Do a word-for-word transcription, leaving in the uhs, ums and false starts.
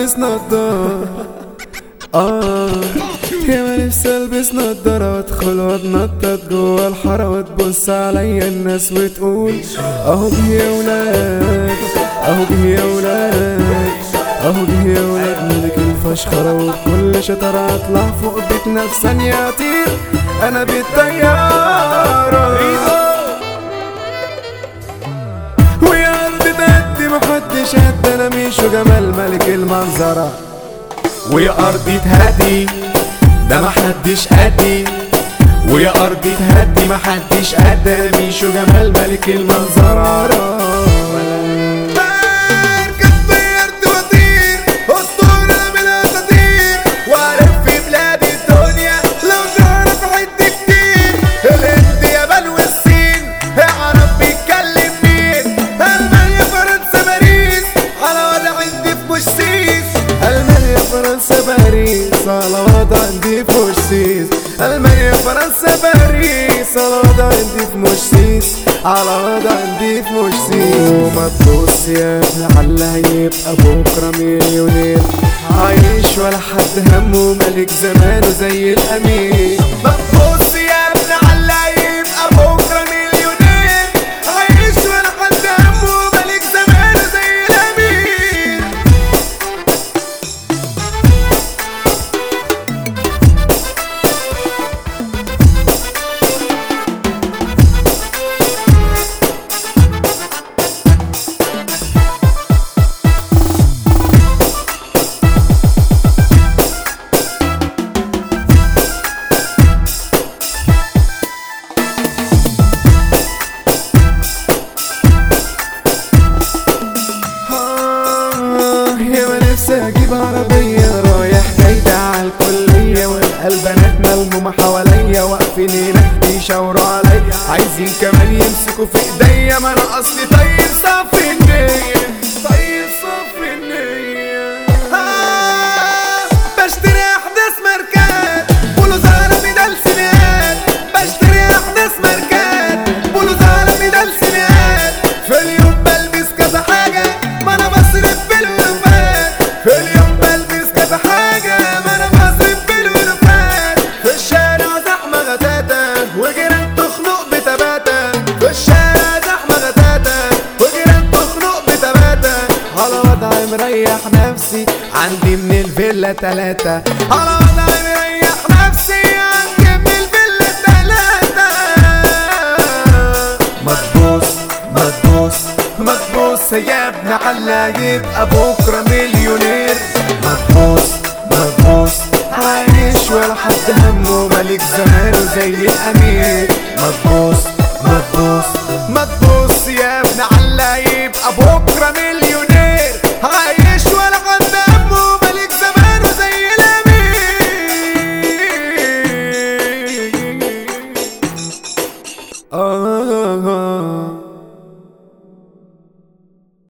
البس نضارة. اه ياما نفسي البس نضارة وادخل واتنطط جوا الحارة وتبص عليا الناس وتقول اهو جه يا ولاد، اهو جه يا ولاد، اهو جه يا ولاد ملك الفشخرة. وبكل شطارة اطلع فوق بيتنا في ثانية اطير انا بالطيارة. ويا ارض تهدي محدش قد انا ميشو جمال ملك المنظرة. ويا ارضي تهدي ده محدش قدي، ويا ارضي تهدي محدش قد انا ميشو جمال ملك المنظرة. بركب طيرت وطير اسطورة من الاساطير والف في بلاد الدنيا لو تعرف عد كتير. الهند يابان والصين اعرف بيتكلم مين. المانيا فرنسا باريس على وضع عندي في بوشسيس. المانيا فرنسا باريس على وضع عندي في بوشسيس. المانيا فرنسا باريس على وضع عندي في بوشسيس، على وضع عندي في بوشسيس. وما تبص يا ابني على هيبقى بكره مليونير عايش ولا حد همه ملك زمانه زي الامير. ما تبص يا ابني على هيبقى بكره مليونير عايش ولا حد همه ملك زمانه زي الامير. اجيب عربية رايح جايدة على الكلية والبنات ملمومة حواليا واقفين هنا بيشاوروا عليا عايزين كمان يمسكوا في ايديا. ما انا اصلي طيب صافي النية، طيب صافي النية. آه بشتري احداث ماركات بلوز عربي ده السنات. بشتري احداث ماركات بلوز عربي ده السنات. في اليوم بلبس كذا حاجة ما انا بصرف بالوفات. في اليوم بلبس كذا حاجة ما انا بصرف بالوفات. في الشارع زحمة غتاتة وجيران تخنق بتباتة. في الشارع زحمة غتاتة وجيران تخنق بتباتة. على وضعي مريح نفسي عندي من الفيلا تلاتة. على وضعي مريح نفسي عندي من الفيلا تلاتة. ما تبص ما تبص ما تبص يا ابن على يبقى بكرة مليونير. ما تبص ما تبص عايش ولا حد همه ملك زمانه زي الامير. ما تبص ما تبص ما تبص يا ابن على